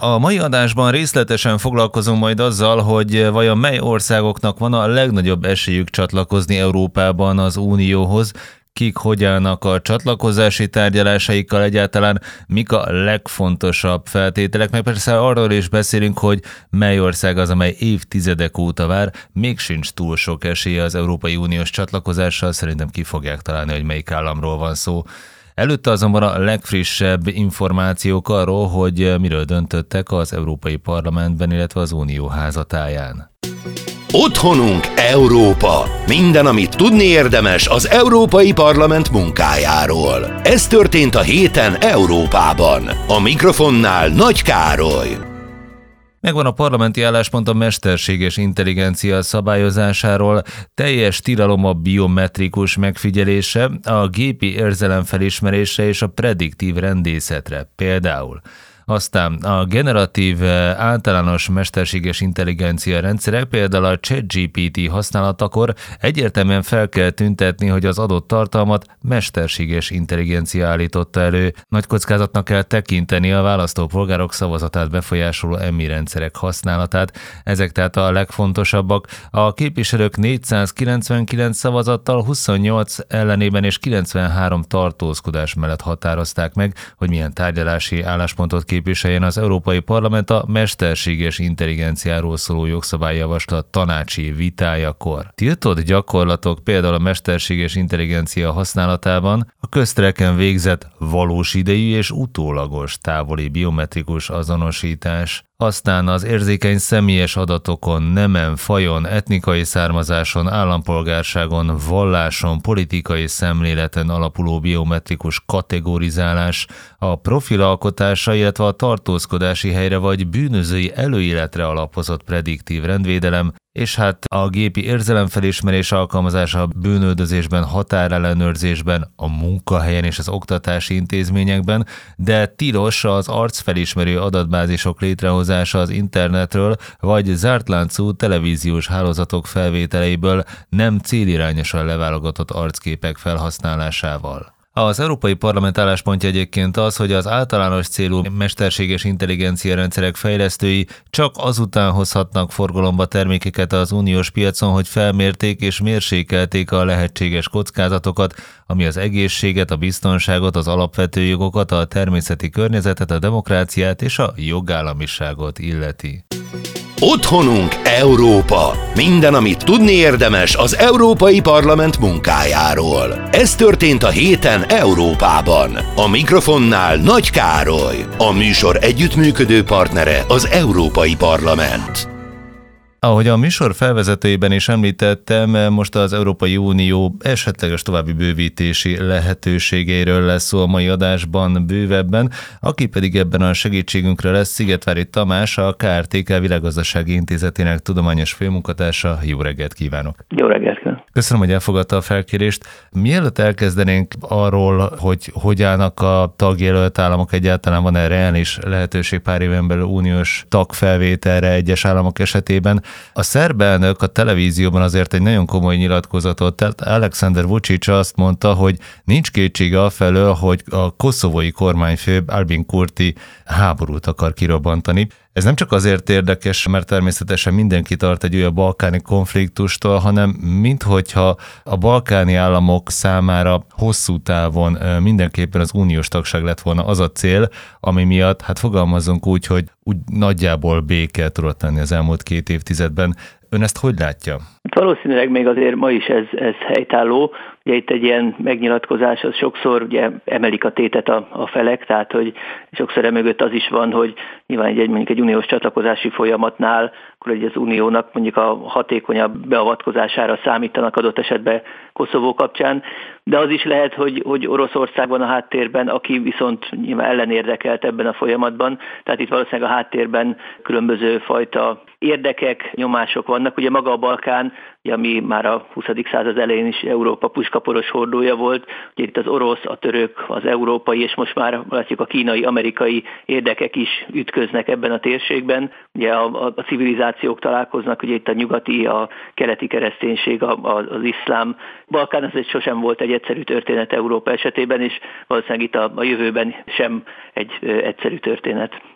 A mai adásban részletesen foglalkozunk majd azzal, hogy vajon mely országoknak van a legnagyobb esélyük csatlakozni Európában az Unióhoz, kik hogy állnak a csatlakozási tárgyalásaikkal, egyáltalán mik a legfontosabb feltételek, meg persze arról is beszélünk, hogy mely ország az, amely évtizedek óta vár, még sincs túl sok esélye az Európai Uniós csatlakozással, szerintem ki fogják találni, hogy melyik államról van szó. Előtte azonban a legfrissebb információk arról, hogy miről döntöttek az Európai Parlamentben, illetve az Unió házatáján. Otthonunk Európa. Minden, amit tudni érdemes az Európai Parlament munkájáról. Ez történt a héten Európában. A mikrofonnál Nagy Károly. Megvan a parlamenti álláspont a mesterséges intelligencia szabályozásáról, teljes tilalom a biometrikus megfigyelése, a gépi érzelemfelismerésre és a prediktív rendészetre például. Aztán a generatív általános mesterséges intelligencia rendszerek, például a ChatGPT használatakor egyértelműen fel kell tüntetni, hogy az adott tartalmat mesterséges intelligencia állította elő. Nagy kockázatnak kell tekinteni a választópolgárok szavazatát befolyásoló EMI rendszerek használatát. Ezek tehát a legfontosabbak. A képviselők 499 szavazattal 28 ellenében és 93 tartózkodás mellett határozták meg, hogy milyen tárgyalási álláspontot képviseljen az Európai Parlament a mesterséges intelligenciáról szóló jogszabályjavaslat tanácsi vitájakor. Tiltott gyakorlatok például a mesterséges intelligencia használatában a köztereken végzett valós idejű és utólagos távoli biometrikus azonosítás, aztán az érzékeny személyes adatokon, nemen, fajon, etnikai származáson, állampolgárságon, valláson, politikai szemléleten alapuló biometrikus kategorizálás, a profilalkotása, illetve a tartózkodási helyre vagy bűnözői előéletre alapozott prediktív rendvédelem, és hát a gépi érzelemfelismerés alkalmazása a bűnüldözésben, határellenőrzésben, a munkahelyen és az oktatási intézményekben, de tilos az arcfelismerő adatbázisok létrehozása az internetről, vagy zártláncú televíziós hálózatok felvételeiből nem célirányosan leválogatott arcképek felhasználásával. Az Európai Parlament álláspontja egyébként az, hogy az általános célú mesterséges intelligencia rendszerek fejlesztői csak azután hozhatnak forgalomba termékeket az uniós piacon, hogy felmérték és mérsékelték a lehetséges kockázatokat, ami az egészséget, a biztonságot, az alapvető jogokat, a természeti környezetet, a demokráciát és a jogállamiságot illeti. Otthonunk Európa. Minden, amit tudni érdemes az Európai Parlament munkájáról. Ez történt a héten Európában. A mikrofonnál Nagy Károly. A műsor együttműködő partnere az Európai Parlament. Ahogy a műsor felvezetőjében is említettem, most az Európai Unió esetleges további bővítési lehetőségeiről lesz szó a mai adásban bővebben, aki pedig ebben a segítségünkre lesz Szigetvári Tamás, a KRTK Világgazdasági Intézetének tudományos főmunkatársa. Jó reggelt kívánok! Jó reggelt! Köszönöm, hogy elfogadta a felkérést. Mielőtt elkezdenénk arról, hogy állnak a tagjelölt államok, egyáltalán van-e reális lehetőség pár éven belül uniós tagfelvételre egyes államok esetében, a szerb elnök a televízióban azért egy nagyon komoly nyilatkozatot tett. Aleksandar Vučić azt mondta, hogy nincs kétsége afelől, hogy a koszovói kormányfő Albin Kurti háborút akar kirobbantani. Ez nem csak azért érdekes, mert természetesen mindenki tart egy olyan balkáni konfliktustól, hanem minthogyha a balkáni államok számára hosszú távon mindenképpen az uniós tagság lett volna az a cél, ami miatt, hát fogalmazzunk úgy, hogy úgy nagyjából béke tudott lenni az elmúlt 2 évtizedben. Ön ezt hogy látja? Valószínűleg még azért ma is ez helytálló. Ugye itt egy ilyen megnyilatkozás, az sokszor ugye emelik a tétet a felek, tehát hogy sokszor emögött az is van, hogy nyilván mondjuk egy uniós csatlakozási folyamatnál, akkor az uniónak mondjuk a hatékonyabb beavatkozására számítanak adott esetben Koszovó kapcsán, de az is lehet, hogy Oroszország van a háttérben, aki viszont nyilván ellenérdekelt ebben a folyamatban, tehát itt valószínűleg a háttérben különböző fajta érdekek, nyomások vannak. Ugye maga a Balkán, ami már a 20. század elején is Európa puskaporos hordója volt, ugye itt az orosz, a török, az európai, és most már látjuk a kínai, amerikai érdekek is ütköznek ebben a térségben. Ugye a civilizációk találkoznak, ugye itt a nyugati, a keleti kereszténység, az iszlám. Balkán ez sosem volt egy egyszerű történet Európa esetében, és valószínűleg itt a jövőben sem egy egyszerű történet.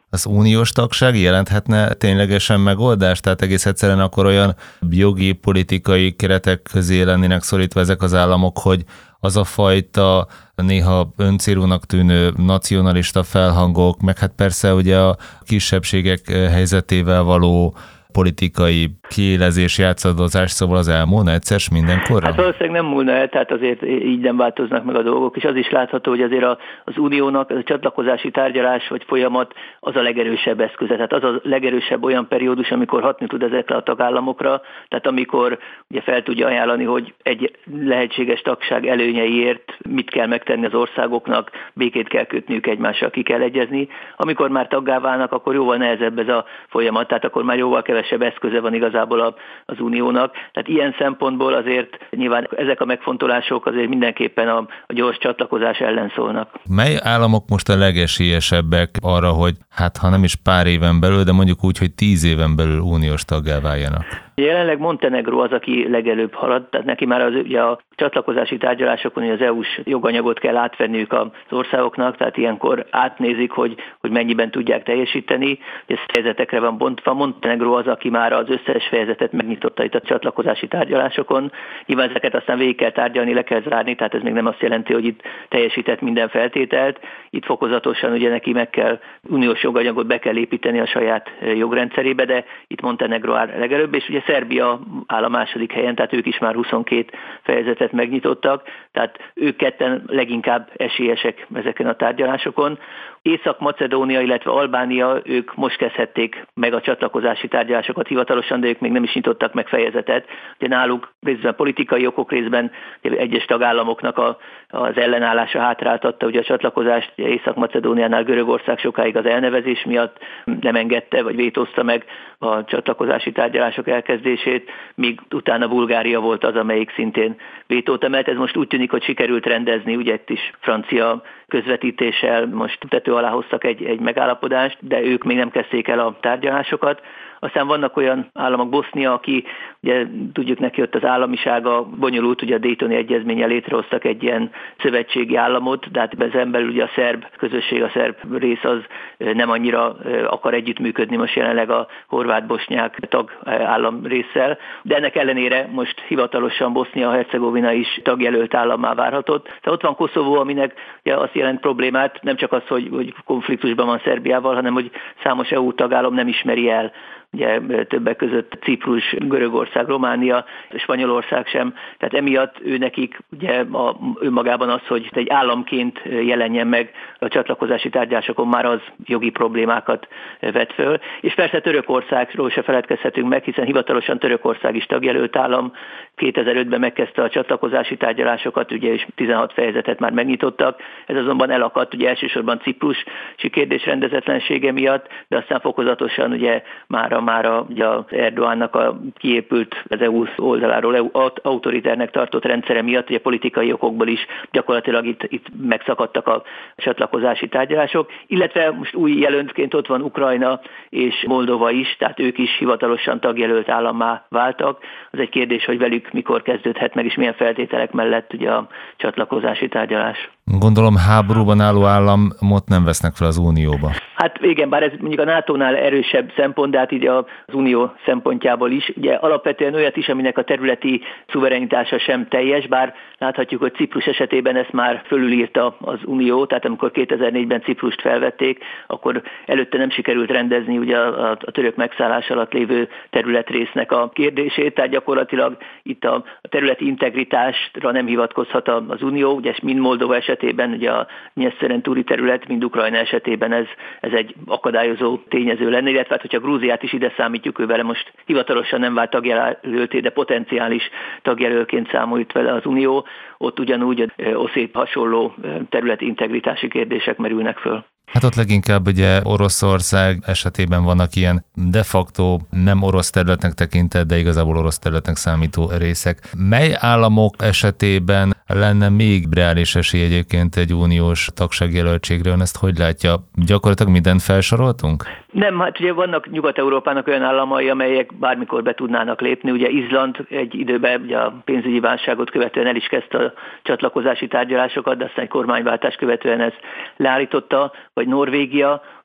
az uniós tagság jelenthetne ténylegesen megoldást? Tehát egész egyszerűen akkor olyan jogi, politikai keretek közé lennének szorítva ezek az államok, hogy az a fajta néha öncélúnak tűnő nacionalista felhangok, meg hát persze ugye a kisebbségek helyzetével való politikai kiélezés, játszadozás, szóval az elmúlna egyszer mindenkorra? Hát valószínűleg nem múlna el, tehát azért így nem változnak meg a dolgok, és az is látható, hogy azért az uniónak ez a csatlakozási tárgyalás vagy folyamat az a legerősebb eszköze, tehát az a legerősebb olyan periódus, amikor hatni tud ezekre a tagállamokra, tehát amikor ugye fel tudja ajánlani, hogy egy lehetséges tagság előnyeiért mit kell megtenni az országoknak, békét kell kötniük egymással, ki kell egyezni. Amikor már taggá válnak, akkor jóval nehezebb ez a folyamat, tehát akkor már jóval kevesebb eszköze van igazából az uniónak. Tehát ilyen szempontból azért nyilván ezek a megfontolások azért mindenképpen a gyors csatlakozás ellen szólnak. Mely államok most a legesélyesebbek arra, hogy hát ha nem is pár éven belül, de mondjuk úgy, hogy 10 éven belül uniós taggá váljanak? Jelenleg Montenegró az, aki legelőbb halad, tehát neki már ugye a csatlakozási tárgyalásokon az EU-s joganyagot kell átvenniük az országoknak, tehát ilyenkor átnézik, hogy mennyiben tudják teljesíteni. Ez fejezetekre van bontva. Montenegró az, aki már az összes fejezetet megnyitotta itt a csatlakozási tárgyalásokon. Nyilván ezeket aztán végig kell tárgyalni, le kell zárni, tehát ez még nem azt jelenti, hogy itt teljesített minden feltételt. Itt fokozatosan ugye neki meg kell uniós joganyagot be kell építeni a saját jogrendszerébe, de itt Montenegró áll legelőbb, és ugye Szerbia áll a második helyen, tehát ők is már 22 fejezetet megnyitottak, tehát ők ketten leginkább esélyesek ezeken a tárgyalásokon. Észak-Macedónia, illetve Albánia, ők most kezdhették meg a csatlakozási tárgyalásokat hivatalosan, de ők még nem is nyitottak meg fejezetet. Ugye náluk részben politikai okok, részben egyes tagállamoknak az ellenállása hátráltatta ugye a csatlakozást. Ugye Észak-Macedóniánál Görögország sokáig az elnevezés miatt nem engedte, vagy vétózta meg a csatlakozási tárgyalások elkezdését, míg utána Bulgária volt az, amelyik szintén vétót emelt. Ez most úgy tűnik, hogy sikerült rendezni, ugye itt is francia közvetítéssel most tető alá hoztak egy megállapodást, de ők még nem kezdték el a tárgyalásokat. Aztán vannak olyan államok, Bosznia, aki ugye tudjuk neki ott az államisága bonyolult, ugye a Daytoni egyezménnyel létrehoztak egy ilyen szövetségi államot, de hát ezen belül ugye a szerb közösség, a szerb rész az nem annyira akar együttműködni most jelenleg a horvát-bosnyák tagállam résszel, de ennek ellenére most hivatalosan Bosznia-Hercegovina is tagjelölt állammá várhatott. Tehát ott van Koszovó, aminek ugye azt jelent problémát, nem csak az, hogy konfliktusban van Szerbiával, hanem hogy számos EU tagállam nem ismeri el, ugye többek között Ciprus, Görögország, Románia, Spanyolország sem. Tehát emiatt nekik ugye önmagában az, hogy egy államként jelenjen meg a csatlakozási tárgyalásokon, már az jogi problémákat vet föl. És persze Törökországról se feledkezhetünk meg, hiszen hivatalosan Törökország is tagjelölt állam. 2005-ben megkezdte a csatlakozási tárgyalásokat, ugye és 16 fejezetet már megnyitottak. Ez azonban elakadt, ugye elsősorban Ciprusi kérdés rendezetlensége miatt, de aztán fokozatosan ugye már ugye az Erdoğannak a kiépült az EU oldaláról autoriternek tartott rendszere miatt, ugye politikai okokból is gyakorlatilag itt megszakadtak a csatlakozási tárgyalások, illetve most új jelöltként ott van Ukrajna és Moldova is, tehát ők is hivatalosan tagjelölt állammá váltak. Az egy kérdés, hogy velük mikor kezdődhet meg, és milyen feltételek mellett ugye a csatlakozási tárgyalás. Gondolom háborúban álló államot nem vesznek fel az Unióba. Hát igen, bár ez mondjuk a NATO-nál erősebb szempont, de hát így az Unió szempontjából is. Ugye alapvetően olyat is, aminek a területi szuverenitása sem teljes, bár láthatjuk, hogy Ciprus esetében ezt már fölülírta az Unió, tehát amikor 2004-ben Ciprust felvették, akkor előtte nem sikerült rendezni ugye a török megszállás alatt lévő területrésznek a kérdését, tehát gyakorlatilag itt a területi integritásra nem hivatkozhat az Unió, ugye mind Moldova esetében ugye a Nyeszteren túli terület, mind Ukrajna esetében ez egy akadályozó tényező lenne, illetve hát, hogyha Grúziát is ide számítjuk, ő vele most hivatalosan nem vált tagjelölté, de potenciális tagjelölként számolít vele az Unió, ott ugyanúgy oszét hasonló területi integritási kérdések merülnek föl. Hát ott leginkább ugye Oroszország esetében vannak ilyen de facto nem orosz területnek tekintett, de igazából orosz területnek számító részek. Mely államok esetében lenne még reális esély egyébként egy uniós tagságjelöltségre? Ön ezt hogy látja? Gyakorlatilag mindent felsoroltunk? Nem, hát ugye vannak Nyugat-Európának olyan államai, amelyek bármikor be tudnának lépni. Ugye Izland egy időben ugye a pénzügyi válságot követően el is kezdte a csatlakozási tárgyalásokat, de aztán egy kormányváltás követően ezt leállította, vagy Norvégia,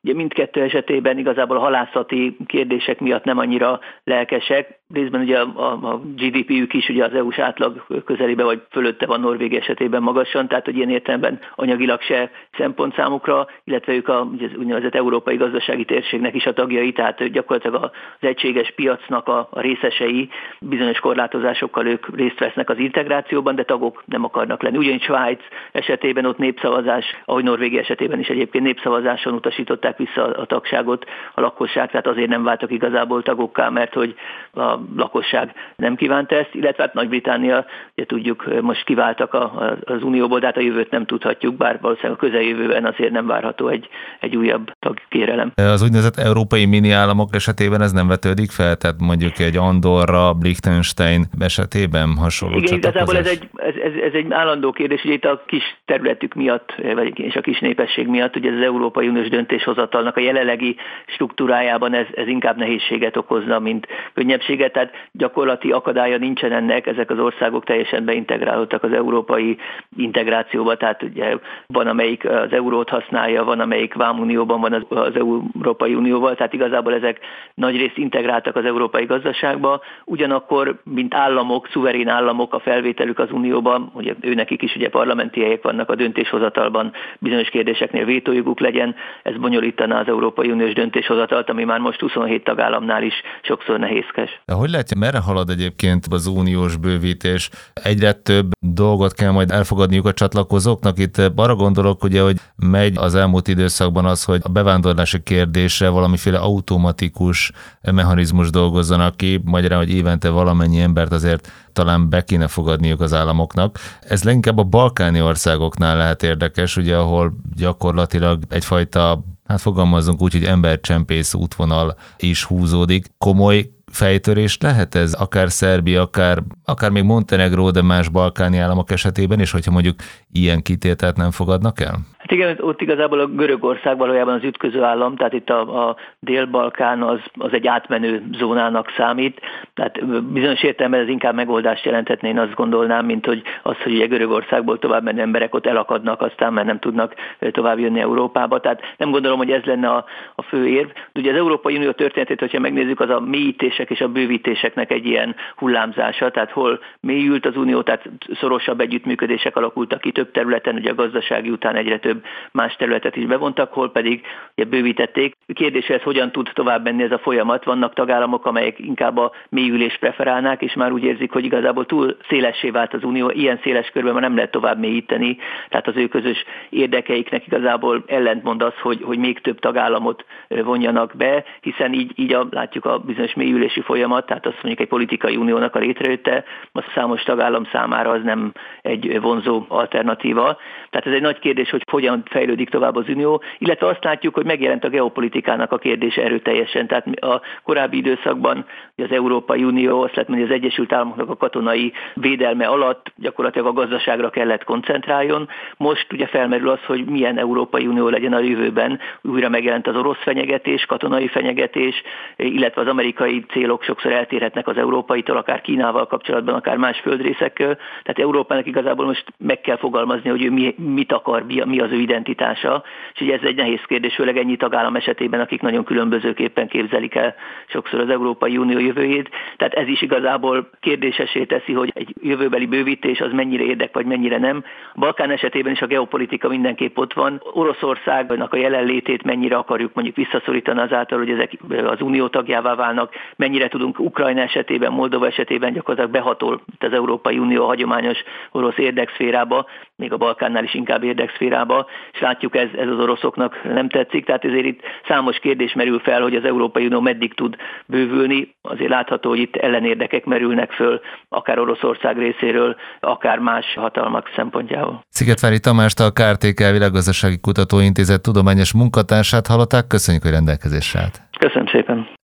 Ugye mindkettő esetében igazából a halászati kérdések miatt nem annyira lelkesek. Részben ugye a GDP-jük is ugye az EU-s átlag közelébe vagy fölötte van Norvégia esetében magasan, tehát hogy ilyen értelemben anyagilag se szempont számukra, illetve ők az úgynevezett európai gazdasági térségnek is a tagjai, tehát gyakorlatilag az egységes piacnak a részesei, bizonyos korlátozásokkal ők részt vesznek az integrációban, de tagok nem akarnak lenni. Ugyanígy Svájc esetében ott népszavazás, ahogy Norvégia esetében is egyébként népszavazáson utasították vissza a tagságot a lakosság, tehát azért nem váltak igazából tagokká, mert hogy a lakosság nem kívánta ezt, illetve hát Nagy-Britannia, ugye tudjuk, most kiváltak az Unióból, de hát a jövőt nem tudhatjuk, bár valószínűleg a közeljövőben azért nem várható egy újabb tagkérelem. Az úgynevezett európai mini államok esetében ez nem vetődik fel, tehát mondjuk egy Andorra, Liechtenstein esetében hasonló igen, csatlakozás? igazából ez egy állandó kérdés, ugye itt a kis területük miatt, és a kis népesség miatt, ugye az Európai Uniós döntéshozatalnak a jelenlegi struktúrájában ez inkább nehézséget okozna, mint könnyebbséget, tehát gyakorlati akadálya nincsen ennek, ezek az országok teljesen beintegrálódtak az európai integrációba, tehát ugye van, amelyik az eurót használja, van, amelyik vámunióban van az Európai Unióval, tehát igazából ezek nagyrészt integráltak az európai gazdaságba, ugyanakkor, mint államok, szuverén államok, a felvételük az Unióban, ugye őnekik is ugye parlamenti helyek vannak a döntéshozatalban, bizonyos kérdéseknél vétójoguk legyen, ez bonyolítaná az Európai Uniós döntéshozatalt, ami már most 27 tagállamnál is sokszor nehézkes. De hogy látja, merre halad egyébként az uniós bővítés? Egyre több dolgot kell majd elfogadniuk a csatlakozóknak. Itt arra gondolok, ugye, hogy megy az elmúlt időszakban az, hogy a bevándorlási kérdésre valamiféle automatikus mechanizmus dolgozzanak ki, magyarán, hogy évente valamennyi embert azért talán be kéne fogadniuk az államoknak. Ez leginkább a balkáni országoknál lehet érdekes, ugye, ahol gyakorlatilag egyfajta, hát fogalmazzunk úgy, hogy embercsempész útvonal is húzódik. Komoly fejtörést lehet ez, akár Szerbia, akár még Montenegró, de más balkáni államok esetében, és hogyha mondjuk ilyen kitételt nem fogadnak el? Hát igen, ott igazából a Görögország valójában az ütköző állam, tehát itt a Dél-Balkán az egy átmenő zónának számít, tehát bizonyos értelemben ez inkább megoldást jelenthetne, én azt gondolnám, mint hogy ugye Görögországból tovább menő emberek ott elakadnak, aztán mert nem tudnak tovább jönni Európába, tehát nem gondolom, hogy ez lenne a fő érv. De ugye az Európai Unió történetét, hogyha megnézzük, az a mélyítések és a bővítéseknek egy ilyen hullámzása, tehát hol mélyült az Unió, tehát szorosabb együttműködések alakultak ki több területen, ugye a gazdasági után egyre több más területet is bevontak, hol pedig ugye bővítették. Kérdés, ez hogyan tud tovább menni ez a folyamat? Vannak tagállamok, amelyek inkább a mélyülést preferálnák, és már úgy érzik, hogy igazából túl szélessé vált az Unió, ilyen széles körben már nem lehet tovább mélyíteni, tehát az ő közös érdekeiknek igazából ellentmond az, hogy még több tagállamot vonjanak be, hiszen így látjuk a bizonyos mélyülési folyamat, tehát azt mondjuk egy politikai uniónak a létrejötte, az számos tagállam számára az nem egy vonzó alternatíva. Tehát ez egy nagy kérdés, hogy hogyan fejlődik tovább az Unió, illetve azt látjuk, hogy megjelent a geopolitikának a kérdése erőteljesen. Tehát a korábbi időszakban az Európai Unió, azt lehet mondani, az Egyesült Államoknak a katonai védelme alatt gyakorlatilag a gazdaságra kellett koncentráljon. Most ugye felmerül az, hogy milyen Európai Unió legyen a jövőben. Újra megjelent az orosz fenyegetés, katonai fenyegetés, illetve az amerikai célok sokszor eltérhetnek az európaitól, akár Kínával kapcsolatban, akár más földrészekkel. Tehát Európának igazából most meg kell fogalmazni, hogy ő mit akar, mi az ő identitása. És ugye ez egy nehéz kérdés, főleg ennyi tagállam esetében, akik nagyon különbözőképpen képzelik el sokszor az Európai Unió jövőjét. Tehát ez is igazából kérdésessé teszi, hogy egy jövőbeli bővítés az mennyire érdek, vagy mennyire nem. A Balkán esetében is a geopolitika mindenképp ott van. Oroszországnak a jelenlétét mennyire akarjuk mondjuk visszaszorítani azáltal, hogy ezek az unió tagjává válnak, mennyire tudunk Ukrajna esetében, Moldova esetében gyakorlatilag behatol az Európai Unió hagyományos orosz érdekszférába, még a Balkánnál is inkább érdekszférába, és látjuk, ez az oroszoknak nem tetszik, tehát ezért itt számos kérdés merül fel, hogy az Európai Unió meddig tud bővülni, azért látható, hogy itt ellenérdekek merülnek föl, akár Oroszország részéről, akár más hatalmak szempontjából. Szigetvári Tamást, a KRTK Világgazdasági Kutatóintézet tudományos munkatársát hallották, köszönjük, hogy rendelkezésre állt. Köszönöm szépen.